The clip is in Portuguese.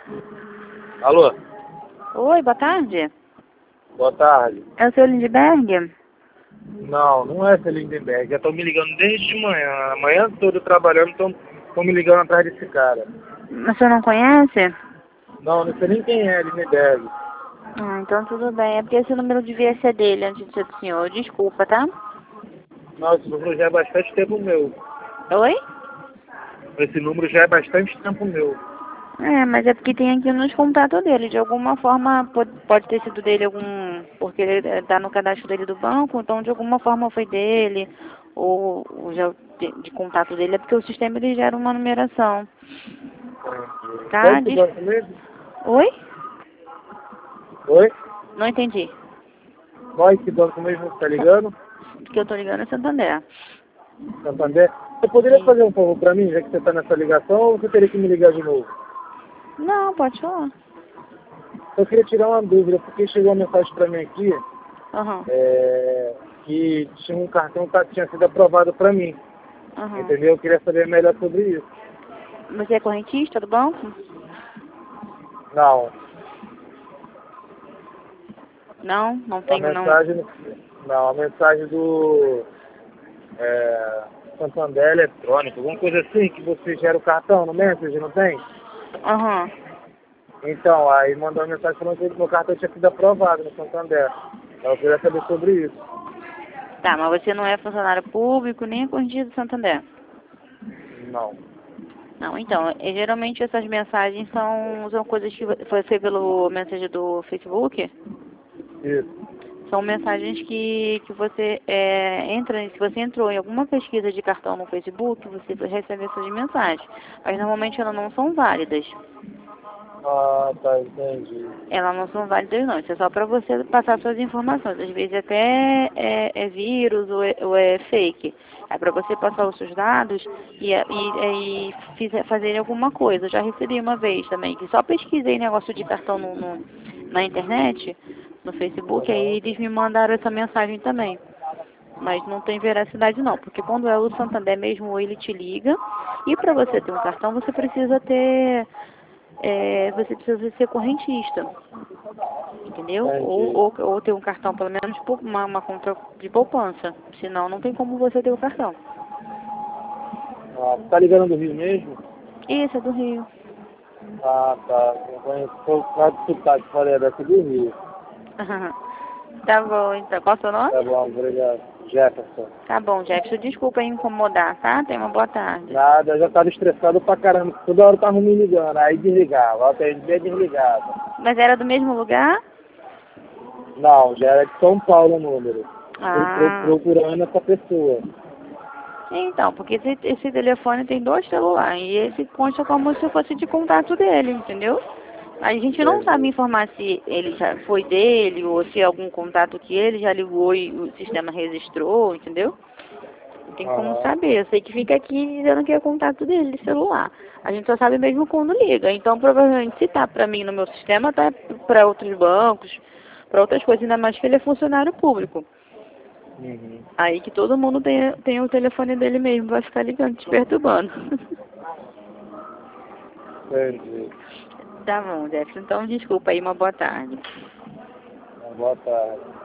Alô? Oi, boa tarde. Boa tarde. É o seu Lindbergh? Não, não é essa Lindenberg. Já estão me ligando desde manhã. A manhã toda trabalhando, estão me ligando atrás desse cara. Mas você não conhece? Não sei nem quem é Lindenberg. Então tudo bem. É porque esse número devia ser dele antes de ser do senhor. Desculpa, tá? Não, esse número já é bastante tempo meu. Oi? Esse número já é bastante tempo meu. Mas é porque tem aqui nos contatos dele. De alguma forma, pode ter sido dele algum... Porque ele tá no cadastro dele do banco, então de alguma forma foi dele. Ou já de contato dele. É porque o sistema ele gera uma numeração. Qual Tá? esse banco mesmo? Oi? Oi? Não entendi. Qual esse banco mesmo que tá ligando? Porque eu tô ligando é Santander. Santander? Você poderia fazer um favor pra mim, já que você tá nessa ligação, ou você teria que me ligar de novo? Não, pode falar. Eu queria tirar uma dúvida, porque chegou uma mensagem pra mim aqui, Aham. que tinha um cartão que tinha sido aprovado pra mim. Aham. Entendeu? Eu queria saber melhor sobre isso. Você é correntista do banco? Não, Não, não a tenho não. mensagem, não, a mensagem do Santander Eletrônico, alguma coisa assim, que você gera o cartão no Messenger, não tem? Aham. Então, aí mandou uma mensagem falando que meu cartão tinha sido aprovado no Santander. Eu queria saber sobre isso. Tá, mas você não é funcionário público nem é correntista do Santander. Não. Não, então, geralmente essas mensagens são coisas que foi feito pelo mensagem do Facebook. Isso. São mensagens que você entra, se você entrou em alguma pesquisa de cartão no Facebook, você recebe essas mensagens. Mas normalmente elas não são válidas. Ah, tá, entendi. Elas não são válidas não, isso é só para você passar suas informações. Às vezes até é vírus ou é fake. É para você passar os seus dados e fazer alguma coisa. Eu já recebi uma vez também, que só pesquisei negócio de cartão na internet, no Facebook, aí Aham. eles me mandaram essa mensagem também. Mas não tem veracidade não, porque quando é o Santander mesmo, ele te liga, e para você ter um cartão, você precisa ser correntista, entendeu? Entendi. Ou ter um cartão, pelo menos uma conta de poupança. Senão não tem como você ter o cartão. Ah, tá ligando do Rio mesmo? Isso, é do Rio. Ah, tá. Eu conheço por causa do sotaque, falei, é daqui do Rio. Tá bom, então. Qual é o seu nome? Tá bom, obrigado. Jefferson. Tá bom, Jefferson. Desculpa aí incomodar, tá? Tenha uma boa tarde. Nada, eu já tava estressado pra caramba. Toda hora tava me ligando, aí desligava. Até dia desligava. Mas era do mesmo lugar? Não, já era de São Paulo o número. Ah, Procurando essa pessoa. então, porque esse telefone tem 2 celulares e esse consta como se fosse de contato dele, entendeu? A gente não sabe Entendi. informar se ele já foi dele ou se é algum contato que ele já ligou e o sistema registrou, entendeu? Não tem como Aham. saber. Eu sei que fica aqui dizendo que é contato dele de celular. A gente só sabe mesmo quando liga. Então, provavelmente, se tá pra mim no meu sistema, tá pra outros bancos, pra outras coisas, ainda mais que ele é funcionário público. Uhum. Aí que todo mundo tem o telefone dele mesmo, vai ficar ligando, te perturbando. Entendi. Tá bom, Jefferson. Então, desculpa aí, uma boa tarde. Boa tarde.